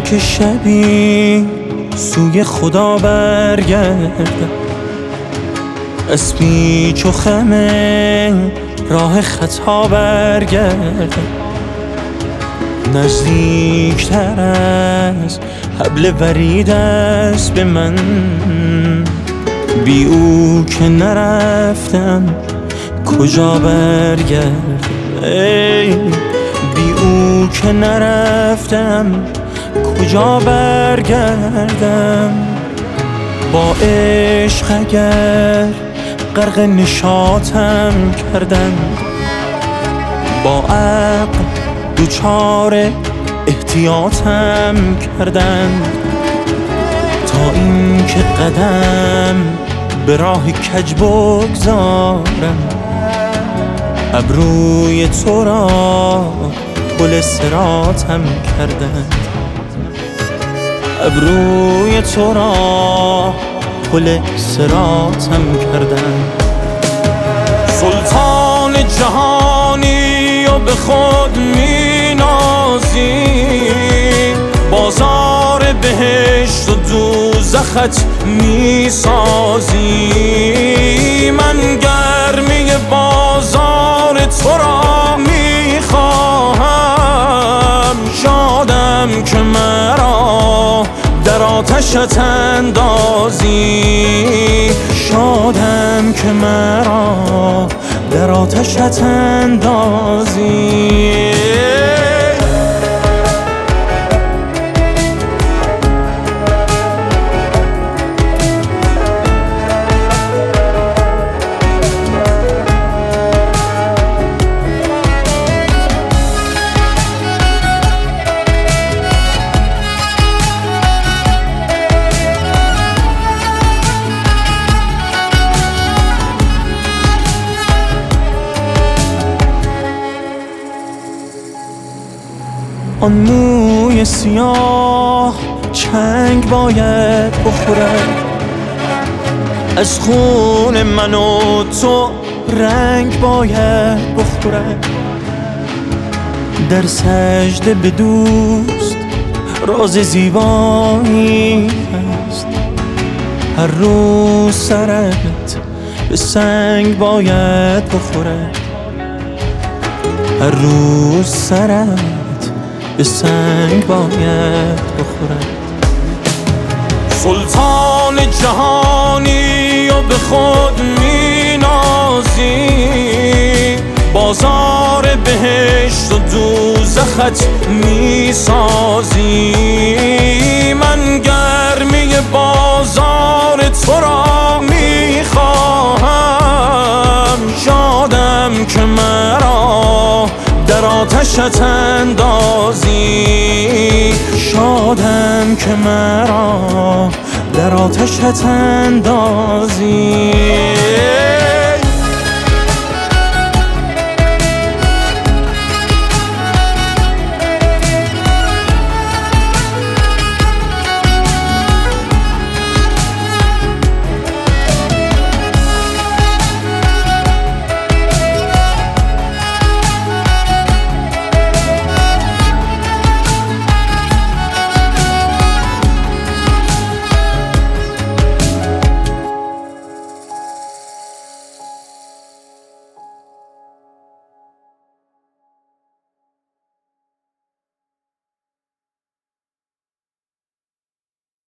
که شبی سوی خدا برگردم، اسمی چو خمه راه خطا برگردم، نزدیکتر از حبل ورید است به من، بی او که نرفتم کجا برگردم، بی او که نرفتم کجا برگردم. با عشق اگر غرق نشاطم کردم، با عقل دوچار احتیاطم کردن، تا این که قدم به راه کج بگذارم، ابروی تو را پل صراطم کردن، ابروی تو را پل صراطم کردن. سلطان جهانی و به خود می نازی، بازار بهشت و دوزخت می سازی، من گرمی بازار تو را می خواهم، شادم که مرا در آتشت اندازی، شادم که مرا در آتشت اندازی. آن موی سیاه چنگ باید بخورد، از خون من و تو رنگ باید بخورد، در سجده به دوست راز زیبایی هست، هر روز سرت به سنگ باید بخورد، هر روز سرت به سنگ باید بخورد. سلطان جهانی و به خود می نازی، بازار بهشت و دوزخت می سازی، من گرمی بازار تو را می خواهم، شادم که مرا در آتشت اندازی، شادم که مرا در آتشت اندازی.